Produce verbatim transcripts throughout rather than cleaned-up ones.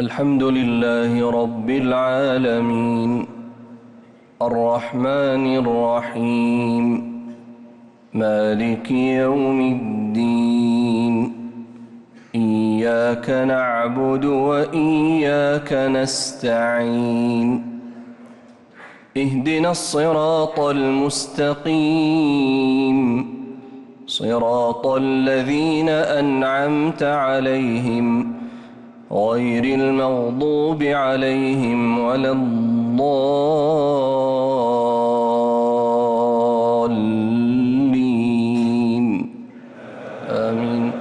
الحمد لله رب العالمين الرحمن الرحيم مالك يوم الدين إياك نعبد وإياك نستعين اهدنا الصراط المستقيم صراط الذين أنعمت عليهم غير المغضوب عليهم ولا الضالين آمين.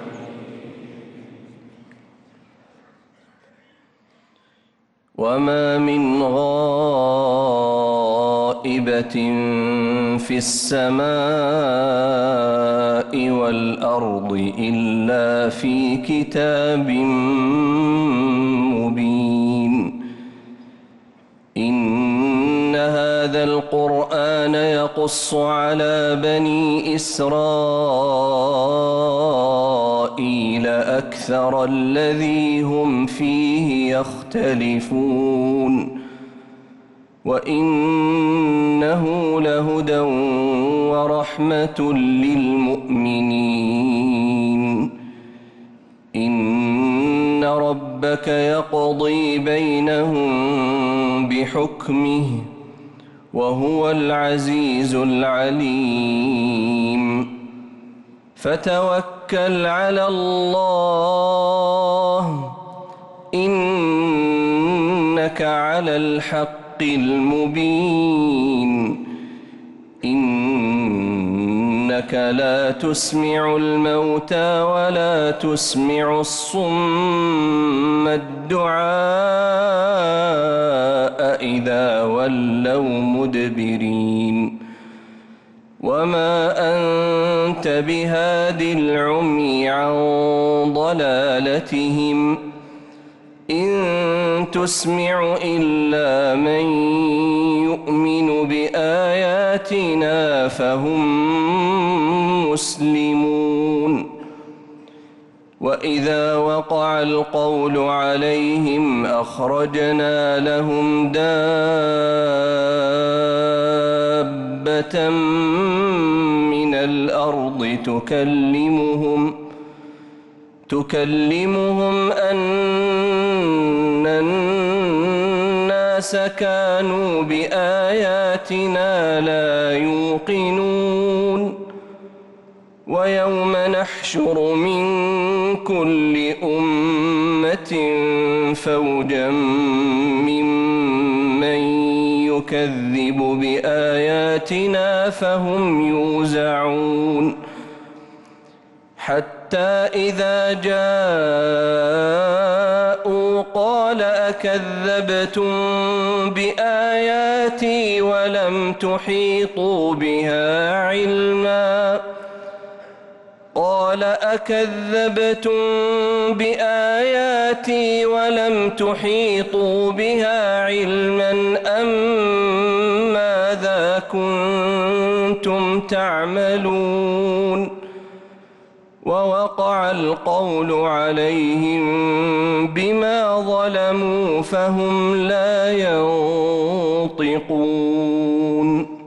وما من غائبة في السماء والأرض إلا في كتاب مبين. إن هذا القرآن يقص على بني إسرائيل أكثر الذي هم فيه يختلفون وإنه لهدى ورحمة للمؤمنين. إن ربك يقضي بينهم بحكمه وهو العزيز العليم. فتوكل على الله إنك على الحق المبين. إنك لا تسمع الموتى ولا تسمع الصم الدعاء إذا ولوا مدبرين. وما أنت بهاد العمي عن ضلالتهم إن تسمع إلا من يؤمن بآياتنا فهم مسلمون. وإذا وقع القول عليهم أخرجنا لهم دابة من الأرض تكلمهم تكلمهم أن الناس كانوا بآياتنا لا يوقنون. ويوم نحشر من كل أمة فوجا ممن يكذب بآياتنا فهم يوزعون. حتى إذا جاءوا قال أكذبتم بآياتي ولم تحيطوا بها علما قال أكذبتم بآياتي ولم تحيطوا بها علما أم ماذا كنتم تعملون. ووقع القول عليهم بما ظلموا فهم لا ينطقون.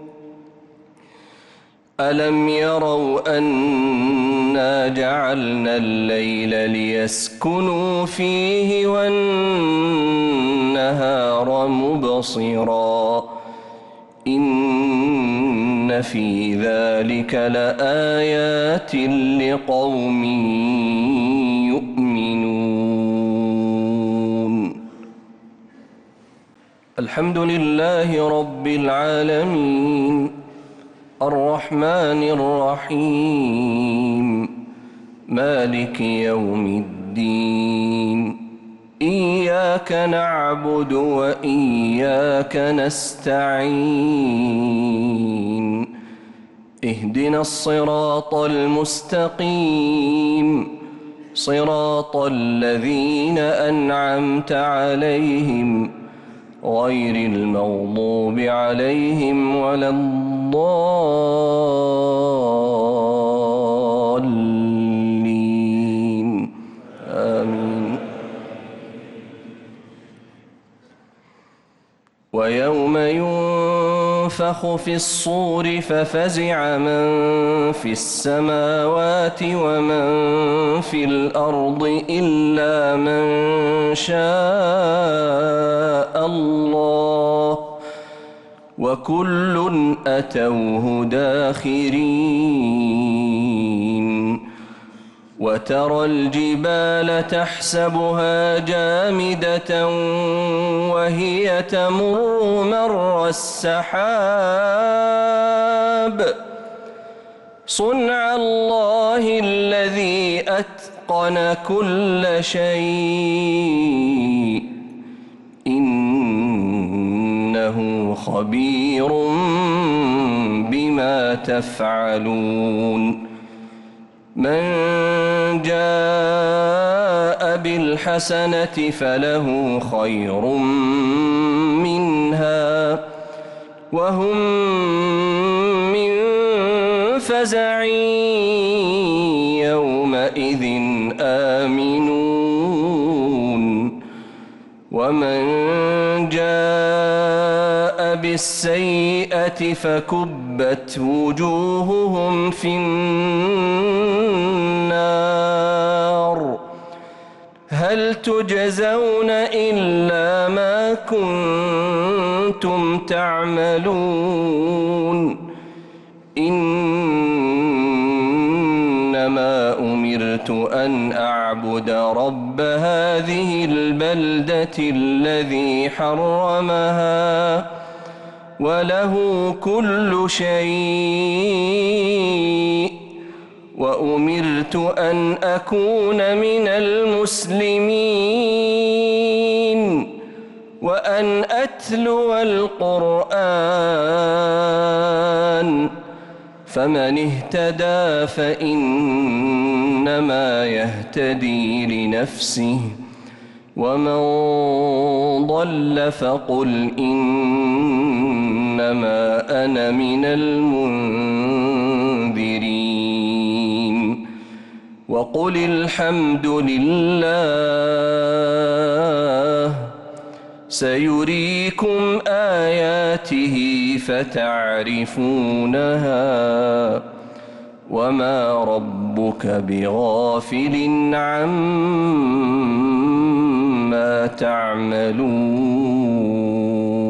ألم يروا أنا جعلنا الليل ليسكنوا فيه والنهار مبصرا إن في ذلك لآيات لقوم يؤمنون. الحمد لله رب العالمين الرحمن الرحيم مالك يوم الدين إياك نعبد وإياك نستعين اهدنا الصراط المستقيم صراط الذين أنعمت عليهم غير المغضوب عليهم ولا الضالين آمين. ويوم ينفخ في الصور ففزع من في السماوات ومن في الأرض إلا من شاء الله وكل أتوه داخرين وترى الجبال تحسبها جامدة وهي تمر مر السحاب صنع الله الذي أتقن كل شيء إنه خبير بما تفعلون من جاء بالحسنة فله خير منها وهم من فزع يومئذ آمنون ومن جاء بالسيئة فكبت وجوههم في النار هل تجزون إلا ما كنتم تعملون إنما أمرت أن أعبد رب هذه البلدة الذي حرمها وله كل شيء وأمرت أن أكون من المسلمين وأن أتلو القرآن فمن اهتدى فإنما يهتدي لنفسه ومن ضل فقل إنما أنا من المنذرين وقل الحمد لله سيريكم آياته فتعرفونها وما ربك بغافل عما تعملون